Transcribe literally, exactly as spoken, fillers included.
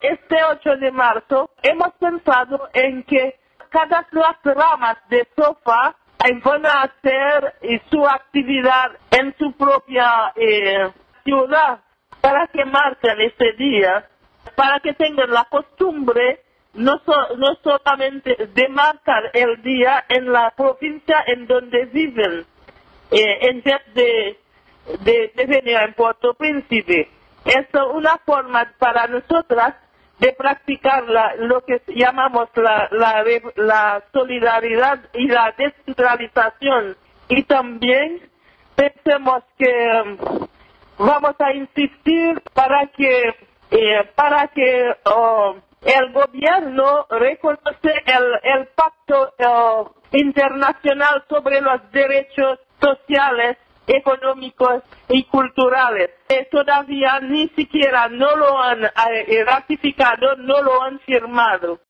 este ocho de marzo hemos pensado en que cada las ramas de SOFA van a hacer eh, su actividad en su propia eh, ciudad para que marquen este día, para que tengan la costumbre no, so, no solamente de marcar el día en la provincia en donde viven, eh, en vez de, de, de venir en Puerto Príncipe. Es una forma para nosotras de practicar la, lo que llamamos la, la, la solidaridad y la descentralización. Y también pensemos que um, vamos a insistir para que, eh, para que uh, el gobierno reconoce el, el pacto uh, internacional sobre los derechos sociales, económicos y culturales. Eh, todavía ni siquiera no lo han eh, ratificado, no lo han firmado.